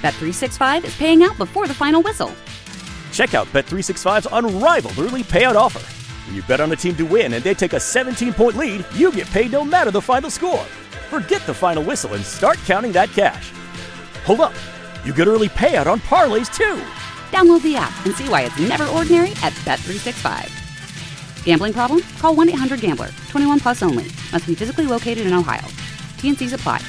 Bet365 is paying out before the final whistle. Check out Bet365's unrivaled early payout offer. When you bet on a team to win and they take a 17-point lead, you get paid no matter the final score. Forget the final whistle and start counting that cash. Hold up. You get early payout on parlays, too. Download the app and see why it's never ordinary at Bet365. Gambling problem? Call 1-800-GAMBLER. 21 plus only. Must be physically located in Ohio. T&Cs apply.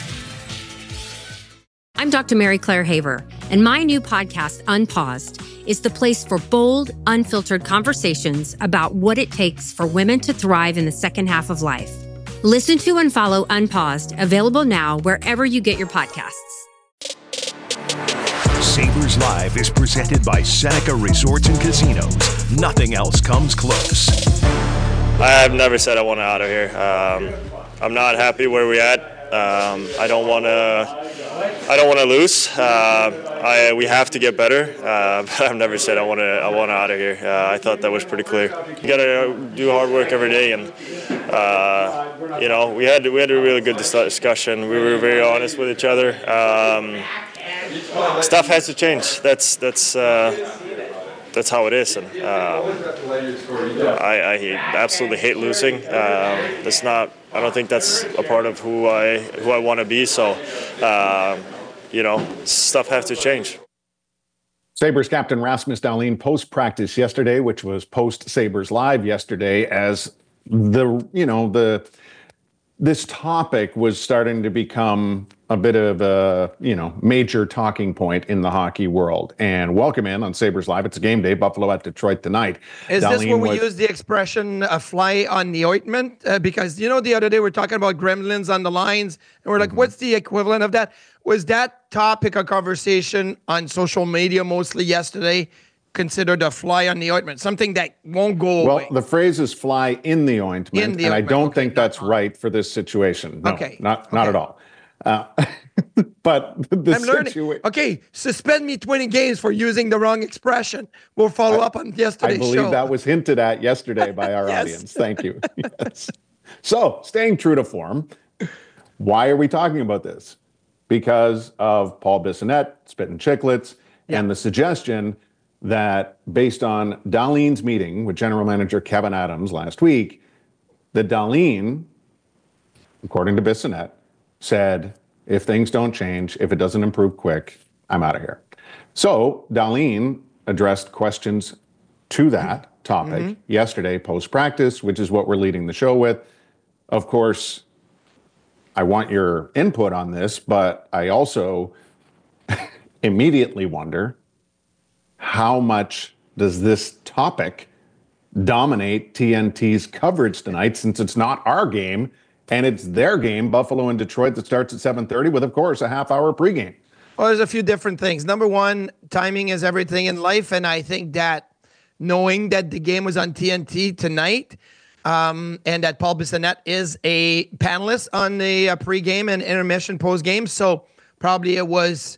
I'm Dr. Mary Claire Haver, and my new podcast, Unpaused, is the place for bold, unfiltered conversations about what it takes for women to thrive in the second half of life. Listen to and follow Unpaused, available now wherever you get your podcasts. Sabres Live is presented by Seneca Resorts and Casinos. Nothing else comes close. I've never said I want out of here. I'm not happy where we're at. I don't want to lose. We have to get better. But I've never said I want out of here. I thought that was pretty clear. You got to do hard work every day, and we had a really good discussion. We were very honest with each other. Stuff has to change. That's how it is, and I absolutely hate losing. I don't think that's a part of who I want to be. So, stuff has to change. Sabres captain Rasmus Dahlin post-practice yesterday, which was post-Sabres Live yesterday, as this topic was starting to become a bit of a, major talking point in the hockey world. And welcome in on Sabres Live. It's a game day, Buffalo at Detroit tonight. Is this where we use the expression fly on the ointment? Because, the other day we're talking about gremlins on the lines, and we're like, what's the equivalent of that? Was that topic of conversation on social media mostly yesterday considered a fly on the ointment, something that won't go away? Well, the phrase is fly in the ointment, and I don't think that's right for this situation. No, not at all. But the situation... Okay, suspend me 20 games for using the wrong expression. We'll follow up on yesterday's show. I believe that was hinted at yesterday by our audience. Thank you. Yes. So, staying true to form, why are we talking about this? Because of Paul Bissonnette, Spittin' Chicklets, and the suggestion that based on Dahlin's meeting with general manager Kevin Adams last week, that Dahlin, according to Bissonnette, said, if things don't change, if it doesn't improve quick, I'm out of here. So Dahlin addressed questions to that topic yesterday post-practice, which is what we're leading the show with. Of course, I want your input on this, but I also immediately wonder, how much does this topic dominate TNT's coverage tonight, since it's not our game and it's their game, Buffalo and Detroit, that starts at 7:30 with, of course, a half-hour pregame? Well, there's a few different things. Number one, timing is everything in life, and I think that knowing that the game was on TNT tonight, and that Paul Bissonnette is a panelist on the pregame and intermission postgame, so probably it was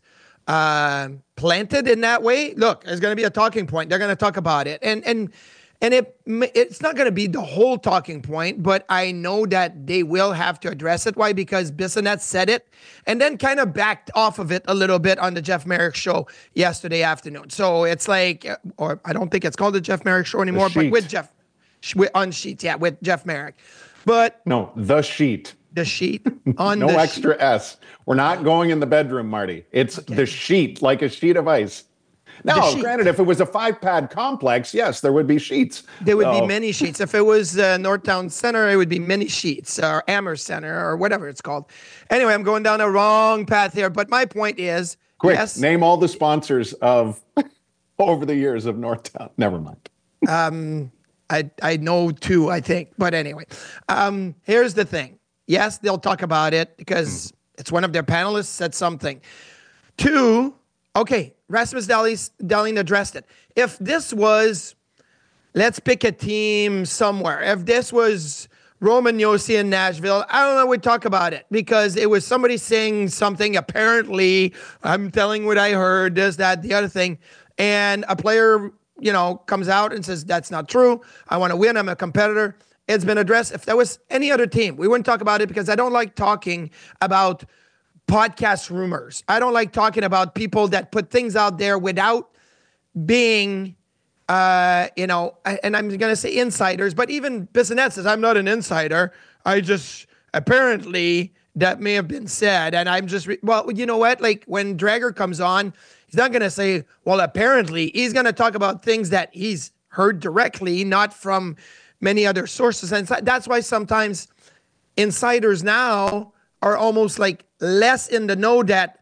planted in that way. Look, it's going to be a talking point. They're going to talk about it, and it's not going to be the whole talking point, but I know that they will have to address it. Why? Because Bissonnette said it and then kind of backed off of it a little bit on the Jeff Merrick show yesterday afternoon. So it's like, or I don't think it's called the Jeff Merrick show anymore, but with Jeff on Sheets, with Jeff Merrick. But no, the Sheet. The Sheet on no the extra sheet. S. We're not going in the bedroom, Marty. It's the sheet, like a sheet of ice. Now, granted, if it was a 5-pad complex, yes, there would be sheets. There would be many sheets. If it was Northtown Center, it would be many sheets, or Amherst Center, or whatever it's called. Anyway, I'm going down a wrong path here, but my point is... Quick, name all the sponsors of over the years of Northtown. Never mind. I know two, I think. But anyway, here's the thing. Yes, they'll talk about it because it's one of their panelists said something. Two, okay, Rasmus Dahlin addressed it. If this was, let's pick a team somewhere. If this was Roman Josi in Nashville, I don't know, we'd talk about it because it was somebody saying something, apparently, I'm telling what I heard, this, that, the other thing, and a player, comes out and says, that's not true. I want to win. I'm a competitor. It's been addressed. If that was any other team, we wouldn't talk about it because I don't like talking about podcast rumors. I don't like talking about people that put things out there without being, and I'm going to say insiders, but even Bissonnette says, I'm not an insider. I just, apparently, that may have been said. And I'm just, well, you know what? Like when Drager comes on, he's not going to say, well, apparently. He's going to talk about things that he's heard directly, not from many other sources. And that's why sometimes insiders now are almost like less in the know that,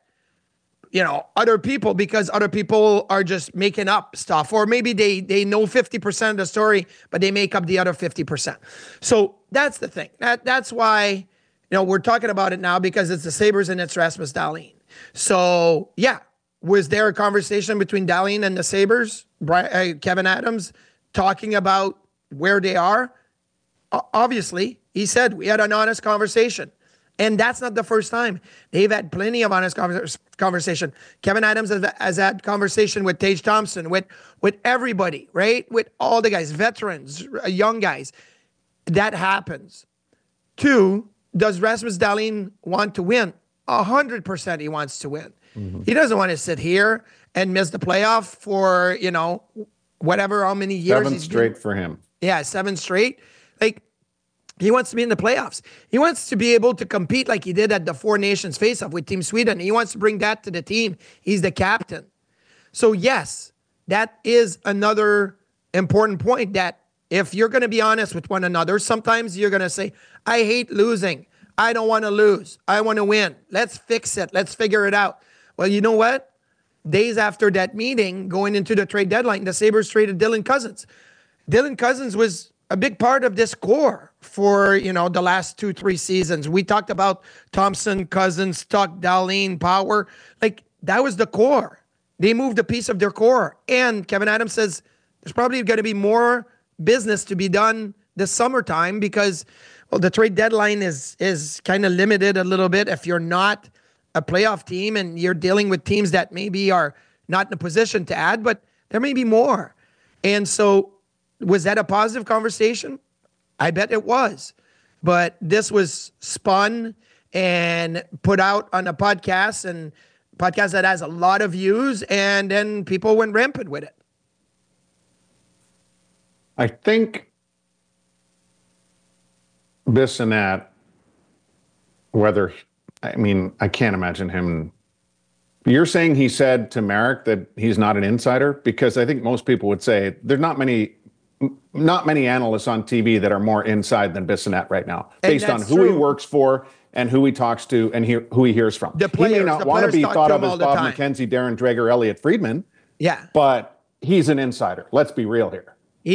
other people, because other people are just making up stuff, or maybe they know 50% of the story, but they make up the other 50%. So that's the thing. That's why, we're talking about it now, because it's the Sabres and it's Rasmus Dahlin. So yeah, was there a conversation between Dahlin and the Sabres, Kevin Adams, talking about where they are? Obviously, he said we had an honest conversation. And that's not the first time. They've had plenty of honest conversation. Kevin Adams has had conversation with Tage Thompson, with everybody, right? With all the guys, veterans, young guys. That happens. 2, does Rasmus Dahlin want to win? 100% he wants to win. Mm-hmm. He doesn't want to sit here and miss the playoff for, whatever, how many years. 7 straight for him. Yeah, 7 straight. Like, he wants to be in the playoffs. He wants to be able to compete like he did at the Four Nations face-off with Team Sweden. He wants to bring that to the team. He's the captain. So yes, that is another important point, that if you're going to be honest with one another, sometimes you're going to say, I hate losing. I don't want to lose. I want to win. Let's fix it. Let's figure it out. Well, you know what? Days after that meeting, going into the trade deadline, the Sabres traded Dylan Cozens. Dylan Cozens was a big part of this core for, the last 2-3 seasons. We talked about Thompson, Cozens, Tuch, Dahlin, Power. Like, that was the core. They moved a piece of their core. And Kevin Adams says there's probably going to be more business to be done this summertime because, well, the trade deadline is kind of limited a little bit if you're not a playoff team and you're dealing with teams that maybe are not in a position to add, but there may be more. And so, was that a positive conversation? I bet it was. But this was spun and put out on a podcast, and podcast that has a lot of views, and then people went rampant with it. I think Bissonnette, I can't imagine him. You're saying he said to Marek that he's not an insider? Because I think most people would say there's not many analysts on TV that are more inside than Bissonnette right now, based on who he works for and who he talks to and who he hears from. He may not want to be thought of as Bob McKenzie, Darren Dreger, Elliot Friedman. Yeah. But he's an insider. Let's be real here.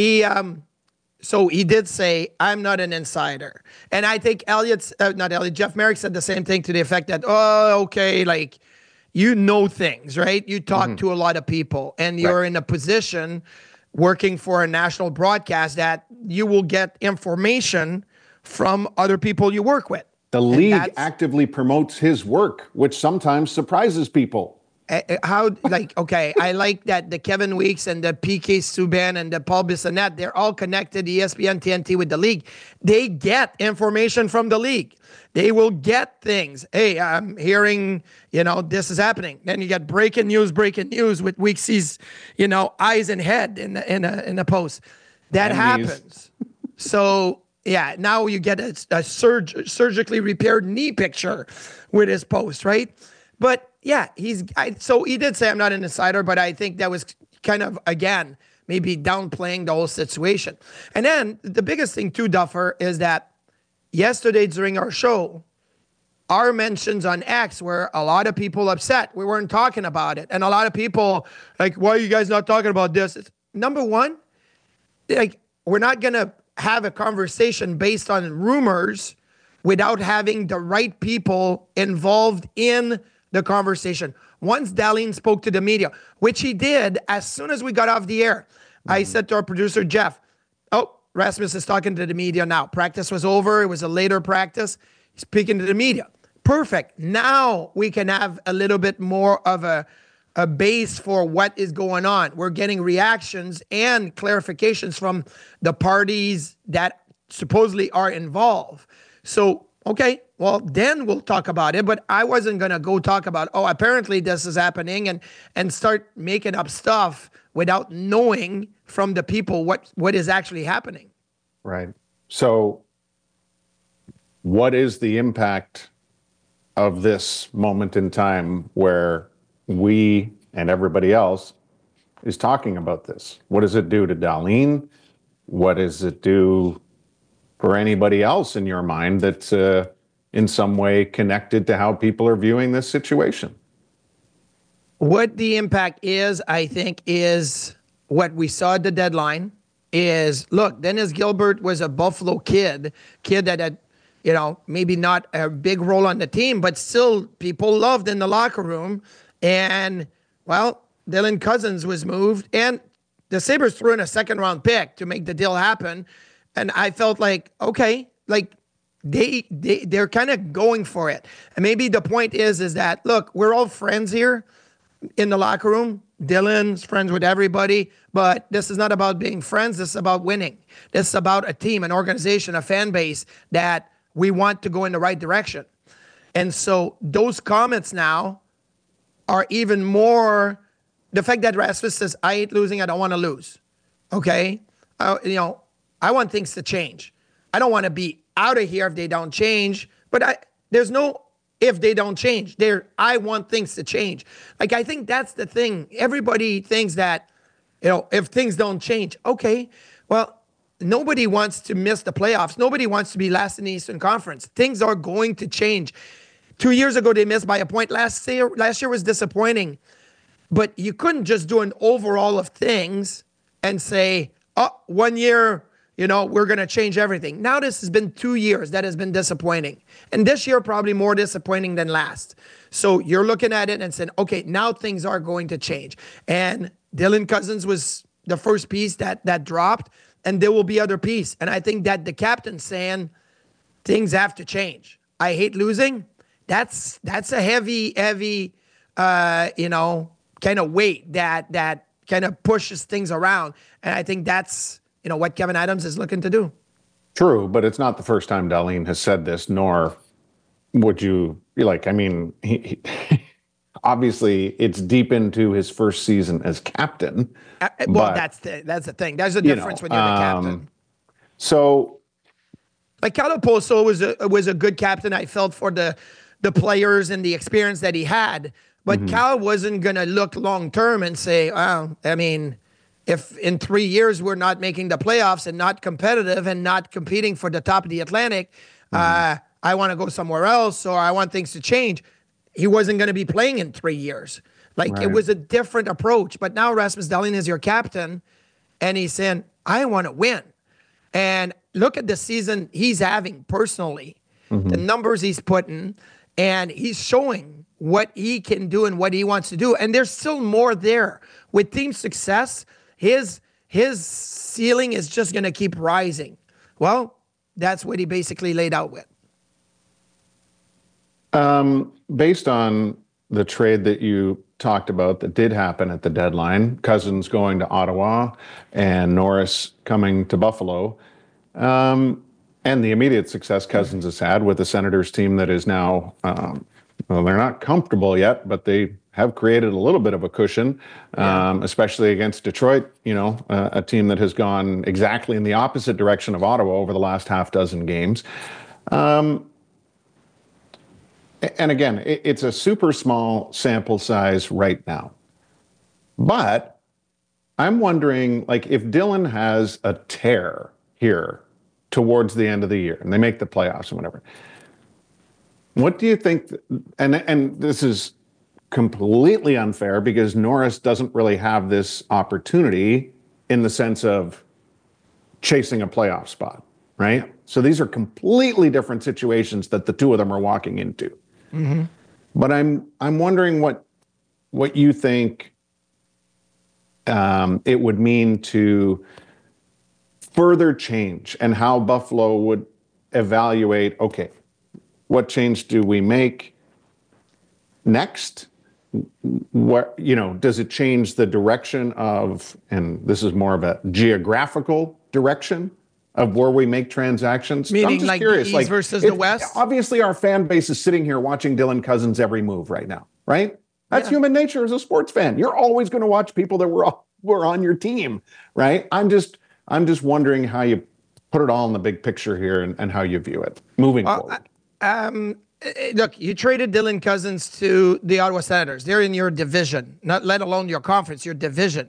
So he did say, I'm not an insider. And I think Jeff Marek said the same thing to the effect that, like, things, right? You talk to a lot of people and you're in a position working for a national broadcast that you will get information from other people you work with. The league actively promotes his work, which sometimes surprises people. I like that the Kevin Weeks and the PK Subban and the Paul Bissonnette, they're all connected, ESPN, TNT, with the league. They get information from the league. They will get things. Hey, I'm hearing, this is happening. Then you get breaking news with Weeksy's, eyes and head in a post. That happens. So, yeah, now you get a surgically repaired knee picture with his post, right? But yeah, so he did say I'm not an insider, but I think that was kind of, again, maybe downplaying the whole situation. And then the biggest thing too, Duffer, is that yesterday during our show, our mentions on X were a lot of people upset. We weren't talking about it. And a lot of people like, why are you guys not talking about this? Number one, like, we're not going to have a conversation based on rumors without having the right people involved in the conversation. Once Dahlin spoke to the media, which he did as soon as we got off the air, I said to our producer, Jeff, Rasmus is talking to the media now. Practice was over. It was a later practice. He's speaking to the media. Perfect. Now we can have a little bit more of a base for what is going on. We're getting reactions and clarifications from the parties that supposedly are involved. So Okay, well, then we'll talk about it. But I wasn't going to go talk about, apparently this is happening and start making up stuff without knowing from the people what is actually happening. Right. So what is the impact of this moment in time where we and everybody else is talking about this? What does it do to Dahlin? What does it do for anybody else in your mind that's in some way connected to how people are viewing this situation? What the impact is, I think, is what we saw at the deadline is, look, Dennis Gilbert was a Buffalo kid that had, maybe not a big role on the team, but still people loved in the locker room. And, well, Dylan Cousins was moved, and the Sabres threw in a second-round pick to make the deal happen. And I felt like, okay, like they're kind of going for it. And maybe the point is that, look, we're all friends here in the locker room. Dylan's friends with everybody, but this is not about being friends. This is about winning. This is about a team, an organization, a fan base that we want to go in the right direction. And so those comments now are even more the fact that Rasmus says, I hate losing, I don't want to lose. Okay? I want things to change. I don't want to be out of here if they don't change, but there's no if they don't change. I want things to change. Like, I think that's the thing. Everybody thinks that, if things don't change, okay, well, nobody wants to miss the playoffs. Nobody wants to be last in the Eastern Conference. Things are going to change. 2 years ago, they missed by a point. Last year was disappointing. But you couldn't just do an overall of things and say, 1 year, we're going to change everything. Now this has been 2 years that has been disappointing. And this year probably more disappointing than last. So you're looking at it and saying, okay, now things are going to change. And Dylan Cousins was the first piece that dropped, and there will be other pieces. And I think that the captain saying things have to change. I hate losing. That's a heavy, kind of weight that kind of pushes things around. And I think that's, what Kevin Adams is looking to do. True, but it's not the first time Dahlin has said this, nor would you he obviously it's deep into his first season as captain. Well, that's the thing. There's a difference when you're the captain. So, like, Kyle Poso was a good captain, I felt, for the players and the experience that he had. But Cal wasn't going to look long-term and say, if in 3 years we're not making the playoffs and not competitive and not competing for the top of the Atlantic, I want to go somewhere else, or I want things to change. He wasn't going to be playing in 3 years. It was a different approach. But now Rasmus Dahlin is your captain, and he's saying, I want to win. And look at the season he's having personally, the numbers he's putting, and he's showing what he can do and what he wants to do. And there's still more there. With team success, his ceiling is just going to keep rising. Well, that's what he basically laid out with. Based on the trade that you talked about that did happen at the deadline, Cousins going to Ottawa and Norris coming to Buffalo, and the immediate success Cousins has had with the Senators team that is now, they're not comfortable yet, but they have created a little bit of a cushion, especially against Detroit, a team that has gone exactly in the opposite direction of Ottawa over the last half dozen games. And again, it's a super small sample size right now. But I'm wondering, if Dylan has a tear here towards the end of the year and they make the playoffs and whatever, what do you think? And this is completely unfair because Norris doesn't really have this opportunity in the sense of chasing a playoff spot, right? So these are completely different situations that the two of them are walking into. But I'm wondering what you think it would mean to further change and how Buffalo would evaluate, okay, what change do we make next? What, does it change the direction of, and this is more of a geographical direction of where we make transactions? Meaning I'm just like curious. the East versus the West? Obviously, our fan base is sitting here watching Dylan Cousins' every move right now, right? That's human nature as a sports fan. You're always going to watch people that were on your team, right? I'm just wondering how you put it all in the big picture here and how you view it moving forward. Look, you traded Dylan Cousins to the Ottawa Senators. They're in your division, not let alone your conference, your division.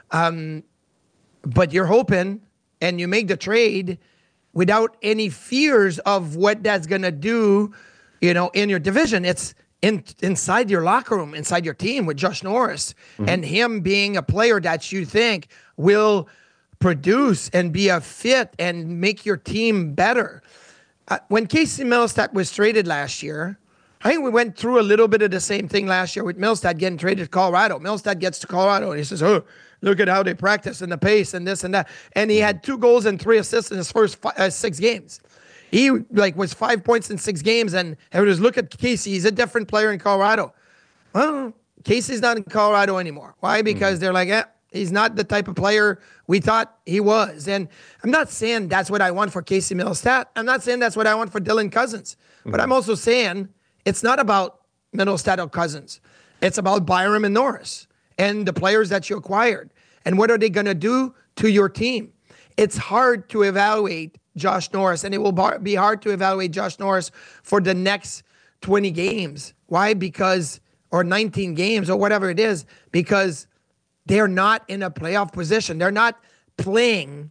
But you're hoping, and you make the trade without any fears of what that's going to do, in your division. It's inside your locker room, inside your team with Josh Norris, and him being a player that you think will produce and be a fit and make your team better. When Casey Mittelstadt was traded last year, I think we went through a little bit of the same thing last year with Mittelstadt getting traded to Colorado. Mittelstadt gets to Colorado and he says, "Oh, look at how they practice and the pace and this and that." And he had 2 goals and 3 assists in his first 6 games. He was 5 points in 6 games, and everyone was, look at Casey. He's a different player in Colorado. Well, Casey's not in Colorado anymore. Why? Because they're like, he's not the type of player we thought he was. And I'm not saying that's what I want for Casey Mittelstadt. I'm not saying that's what I want for Dylan Cousins. But I'm also saying it's not about Mittelstadt or Cousins. It's about Byram and Norris and the players that you acquired. And what are they going to do to your team? It's hard to evaluate Josh Norris, and it will be hard to evaluate Josh Norris for the next 20 games. Why? Or 19 games or whatever it is, because they're not in a playoff position. They're not playing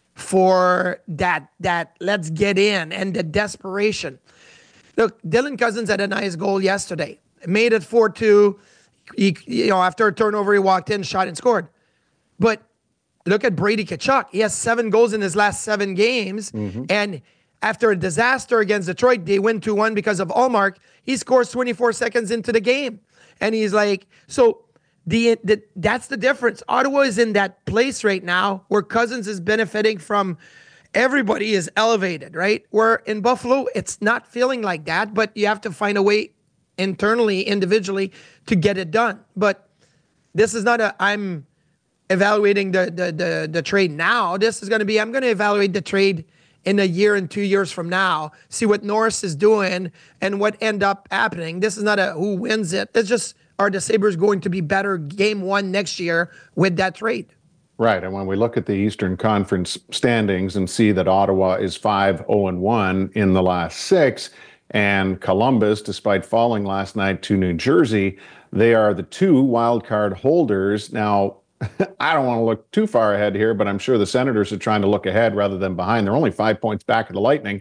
for that let's get in and the desperation. Look, Dylan Cousins had a nice goal yesterday. Made it 4-2. After a turnover, he walked in, shot, and scored. But look at Brady Tkachuk. He has 7 goals in his last 7 games. And after a disaster against Detroit, they win 2-1 because of Ullmark. He scores 24 seconds into the game. And he's like, so that's the difference. Ottawa is in that place right now where Cousins is benefiting from everybody is elevated, right? Where in Buffalo, it's not feeling like that, but you have to find a way internally, individually to get it done. But this is not I'm evaluating the trade now. This is going to be, I'm going to evaluate the trade in a year and 2 years from now, see what Norris is doing and what end up happening. This is not a who wins it. It's just, are the Sabres going to be better game 1 next year with that trade? Right. And when we look at the Eastern Conference standings and see that Ottawa is 5-0-1 in the last 6, and Columbus, despite falling last night to New Jersey, they are the 2 wild card holders. Now, I don't want to look too far ahead here, but I'm sure the Senators are trying to look ahead rather than behind. They're only 5 points back of the Lightning.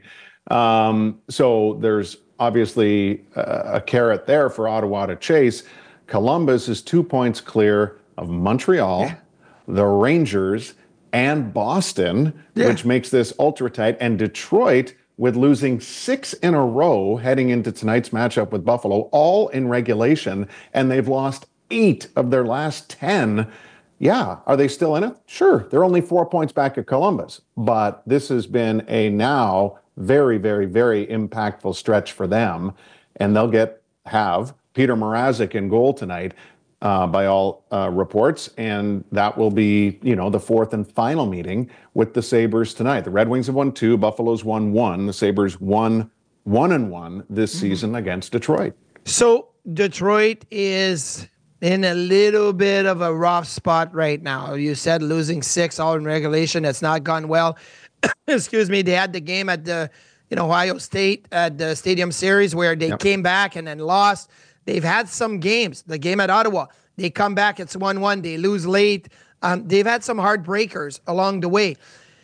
So there's obviously a carrot there for Ottawa to chase. Columbus is 2 points clear of Montreal, the Rangers, and Boston, which makes this ultra tight. And Detroit, with losing 6 in a row heading into tonight's matchup with Buffalo, all in regulation, and they've lost 8 of their last 10. Yeah, are they still in it? Sure, they're only 4 points back at Columbus, but this has been a now very, very, very impactful stretch for them, and they'll have Peter Mrazek in goal tonight, by all reports, and that will be, the 4th and final meeting with the Sabres tonight. The Red Wings have won 2, Buffalo's won 1, the Sabres won 1-1 this season against Detroit. So Detroit is in a little bit of a rough spot right now. You said losing 6 all in regulation. That's not gone well. Excuse me. They had the game at the Ohio State at the Stadium Series where they came back and then lost. They've had some games. The game at Ottawa, they come back. It's 1-1. They lose late. They've had some heartbreakers along the way.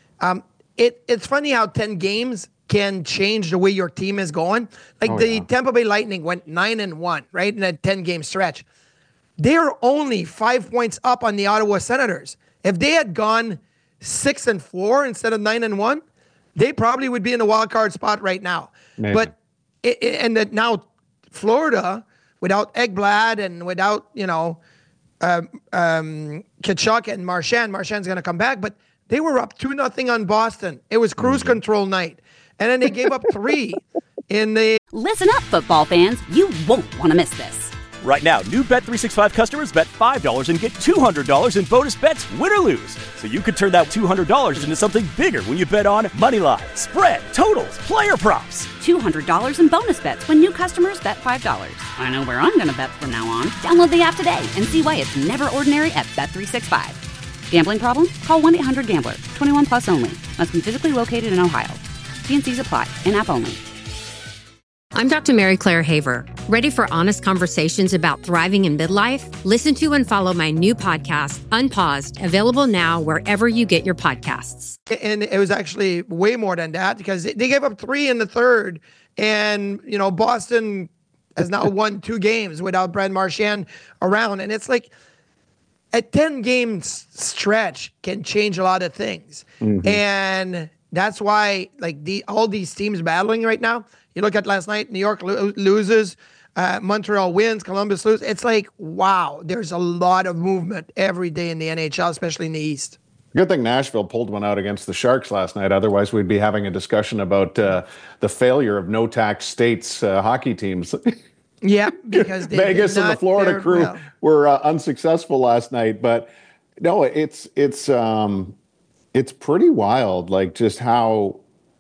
It's funny how 10 games can change the way your team is going. Tampa Bay Lightning went 9-1, right, in a 10-game stretch. They're only 5 points up on the Ottawa Senators. If they had gone 6-4 instead of 9-1, they probably would be in the wild card spot right now. Maybe. But now Florida, without Ekblad and without Tkachuk and Marchand's going to come back, but they were up 2-0 on Boston. It was cruise control night, and then they gave up 3 in the. Listen up, football fans! You won't want to miss this. Right now, new Bet365 customers bet $5 and get $200 in bonus bets, win or lose. So you could turn that $200 into something bigger when you bet on moneyline, spread, totals, player props. $200 in bonus bets when new customers bet $5. I know where I'm going to bet from now on. Download the app today and see why it's never ordinary at Bet365. Gambling problem? Call 1-800-GAMBLER. 21 plus only. Must be physically located in Ohio. T&Cs apply. In-app only. I'm Dr. Mary Claire Haver. Ready for honest conversations about thriving in midlife? Listen to and follow my new podcast, Unpaused, available now wherever you get your podcasts. And it was actually way more than that because they gave up 3 in the third. And, Boston has now won 2 games without Brad Marchand around. And it's like a 10-game stretch can change a lot of things. Mm-hmm. And that's why all these teams battling right now, you look at last night, New York loses, Montreal wins, Columbus loses. It's like, wow, there's a lot of movement every day in the NHL, especially in the East. Good thing Nashville pulled one out against the Sharks last night. Otherwise, we'd be having a discussion about the failure of no-tax states hockey teams. Yeah, because Vegas and the Florida crew were unsuccessful last night. But no, it's pretty wild, like just how,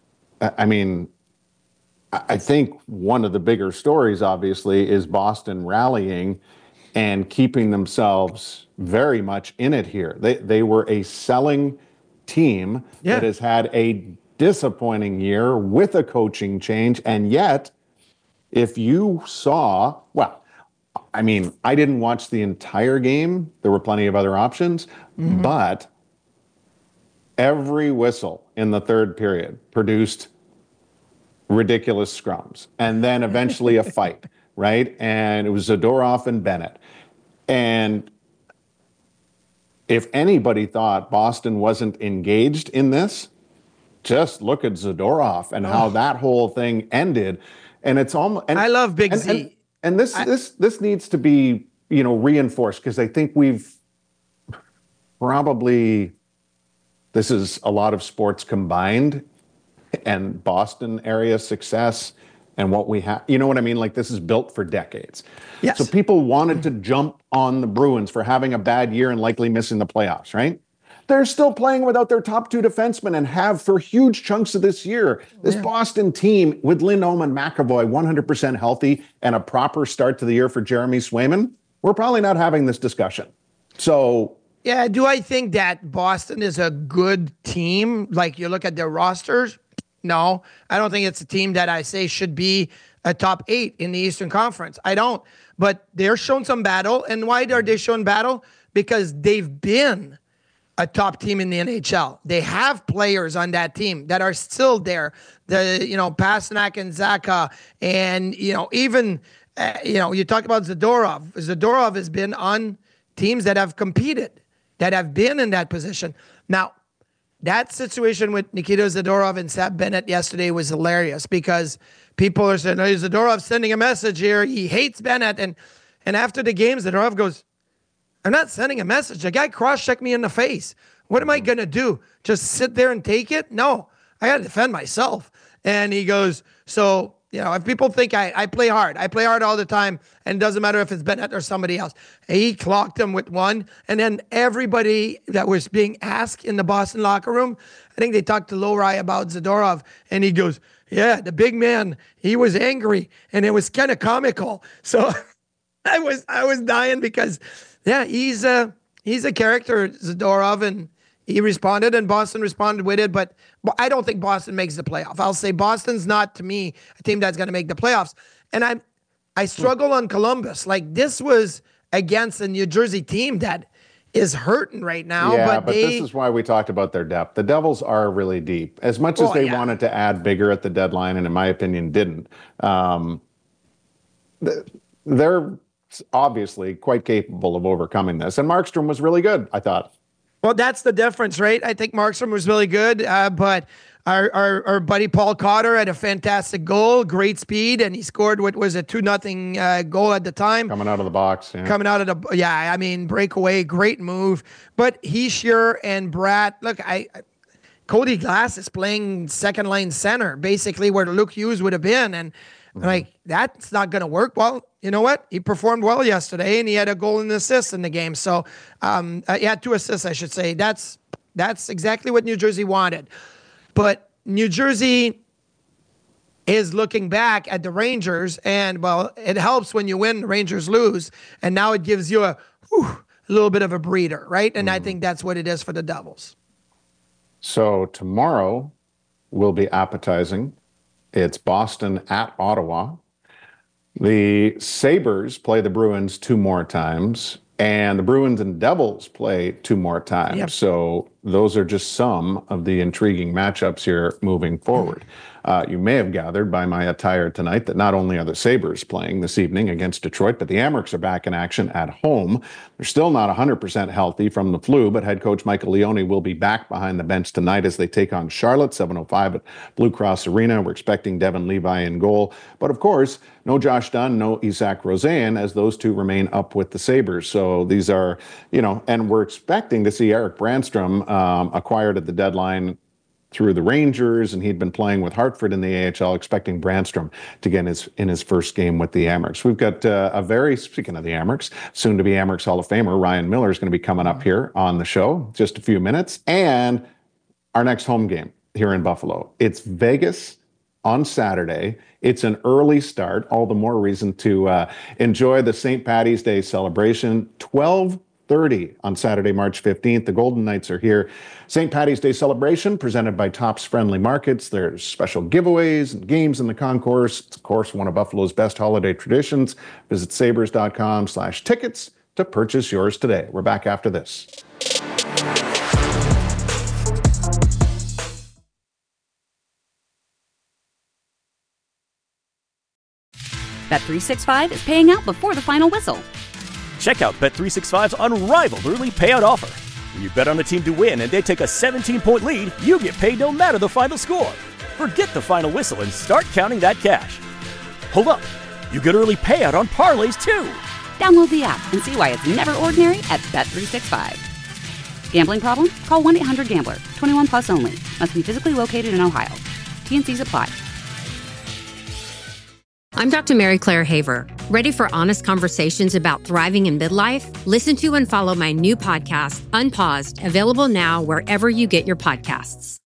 I think one of the bigger stories, obviously, is Boston rallying and keeping themselves very much in it here. They were a selling team that has had a disappointing year with a coaching change. And yet, if you saw, I didn't watch the entire game. There were plenty of other options. Mm-hmm. But every whistle in the third period produced ridiculous scrums, and then eventually a fight, right? And it was Zadorov and Bennett. And if anybody thought Boston wasn't engaged in this, just look at Zadorov and how that whole thing ended. And it's almost. And, I love Big Z. And this needs to be reinforced, because I think we've probably, this is a lot of sports combined, and Boston area success and what we have, like this is built for decades. Yes. So people wanted to jump on the Bruins for having a bad year and likely missing the playoffs, right? They're still playing without their top 2 defensemen and have for huge chunks of this year. This Boston team with Lindholm and McAvoy 100% healthy and a proper start to the year for Jeremy Swayman, we're probably not having this discussion. So yeah, do I think that Boston is a good team? Like you look at their rosters? No, I don't think it's a team that I say should be a top 8 in the Eastern Conference. I don't. But they're showing some battle. And why are they showing battle? Because they've been a top team in the NHL. They have players on that team that are still there. Pasternak and Zacha, and even you talk about Zadorov. Zadorov has been on teams that have competed, that have been in that position. Now, that situation with Nikita Zadorov and Seb Bennett yesterday was hilarious, because people are saying, "Oh, Zadorov's sending a message here. He hates Bennett." And after the game, Zadorov goes, "I'm not sending a message. The guy cross-checked me in the face. What am I going to do? Just sit there and take it? No, I got to defend myself." And he goes, so, if people think I play hard all the time, and it doesn't matter if it's Bennett or somebody else. He clocked him with one. And then everybody that was being asked in the Boston locker room, I think they talked to Lowry about Zadorov, and he goes, "Yeah, the big man, he was angry, and it was kind of comical." So I was dying because, he's a character, Zadorov, and he responded, and Boston responded with it. But I don't think Boston makes the playoff. I'll say Boston's not, to me, a team that's going to make the playoffs. And I struggle on Columbus. Like, this was against a New Jersey team that is hurting right now. Yeah, but this is why we talked about their depth. The Devils are really deep. As much as they wanted to add bigger at the deadline, and in my opinion didn't, they're obviously quite capable of overcoming this. And Markstrom was really good, I thought. Well, that's the difference, right? I think Markstrom was really good, but our buddy Paul Cotter had a fantastic goal, great speed, and he scored what was a 2-0 goal at the time. Coming out of the box. Yeah. Breakaway, great move. But Hischier and Bratt, look, Cody Glass is playing second line center, basically where Luke Hughes would have been. And Like, that's not going to work. Well, you know what? He performed well yesterday, and he had a goal and an assist in the game. So, he had 2 assists, I should say. That's exactly what New Jersey wanted. But New Jersey is looking back at the Rangers, and, well, it helps when you win, the Rangers lose, and now it gives you a little bit of a breather, right? And I think that's what it is for the Devils. So tomorrow will be appetizing. It's Boston at Ottawa. The Sabres play the Bruins 2 more times, and the Bruins and Devils play 2 more times. Yep. So those are just some of the intriguing matchups here moving forward. You may have gathered by my attire tonight that not only are the Sabres playing this evening against Detroit, but the Amerks are back in action at home. They're still not 100% healthy from the flu, but head coach Michael Leone will be back behind the bench tonight as they take on Charlotte, 7:05 at Blue Cross Arena. We're expecting Devin Levi in goal. But of course, no Josh Dunn, no Isaac Rosen, as those 2 remain up with the Sabres. So these are, and we're expecting to see Eric Brandstrom acquired at the deadline through the Rangers, and he'd been playing with Hartford in the AHL, expecting Brandstrom to get in his first game with the Amerks. We've got speaking of the Amerks, soon-to-be Amerks Hall of Famer Ryan Miller is going to be coming up here on the show just a few minutes, and our next home game here in Buffalo. It's Vegas on Saturday. It's an early start, all the more reason to enjoy the St. Paddy's Day celebration. 12:30 on Saturday, March 15th. The Golden Knights are here. St. Paddy's Day celebration presented by Tops Friendly Markets. There's special giveaways and games in the concourse. It's, of course, one of Buffalo's best holiday traditions. Visit sabres.com/tickets to purchase yours today. We're back after this. Bet365 is paying out before the final whistle. Check out Bet365's unrivaled early payout offer. When you bet on a team to win and they take a 17-point lead, you get paid no matter the final score. Forget the final whistle and start counting that cash. Hold up. You get early payout on parlays too. Download the app and see why it's never ordinary at Bet365. Gambling problem? Call 1-800-GAMBLER. 21 plus only. Must be physically located in Ohio. T&Cs apply. I'm Dr. Mary Claire Haver. Ready for honest conversations about thriving in midlife? Listen to and follow my new podcast, Unpaused, available now wherever you get your podcasts.